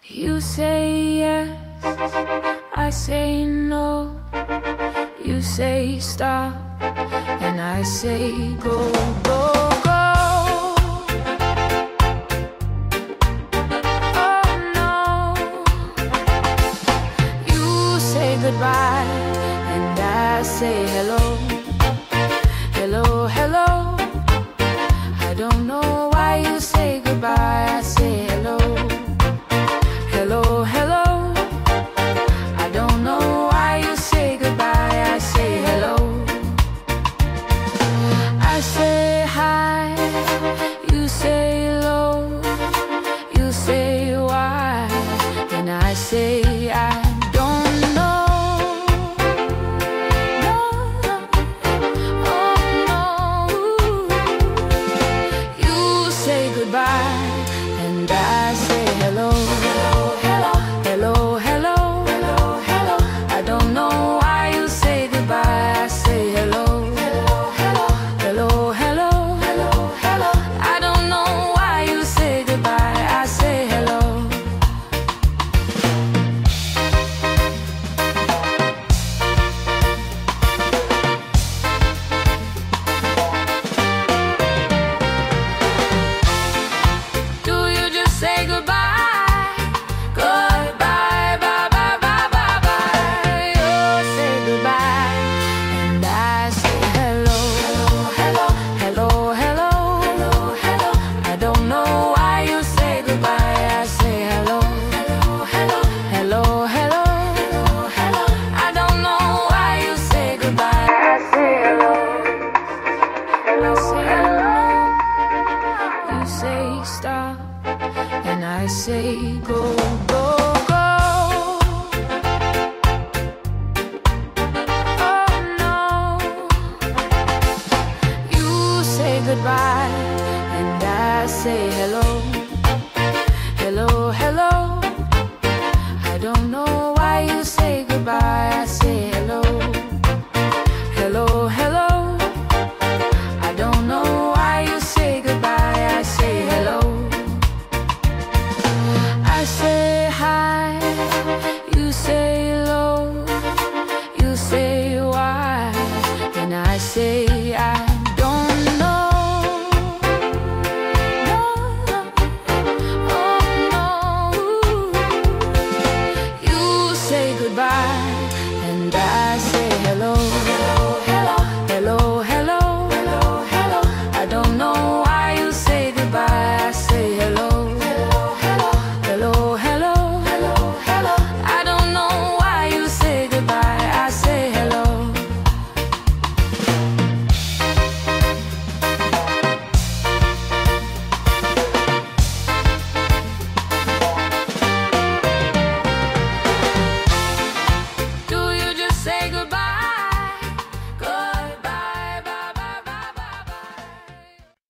You say yes, I say no. You say stop, and I say go, go, go. Oh no. You say goodbye, and I say hello. Hello, hello. I don't know why you say goodbye, I say hello. Hello, hello. I don't know why you say goodbye, I say hello. I say hi, you say low. You say why, and I say I don't know. No, oh no. You say goodbye, and I say hello. Hello, hello. I don't know why you say goodbye, I say hello. Hello, hello. I don't know why you say goodbye, I say hello. Do you just say goodbye? Goodbye, bye, bye, bye, bye, bye. You say goodbye, and I say hello. Hello, hello. I don't know why you say goodbye, I say hello. Hello, hello. I don't know why you say goodbye, I say hello. I say hello. You say stop, and I say go, go.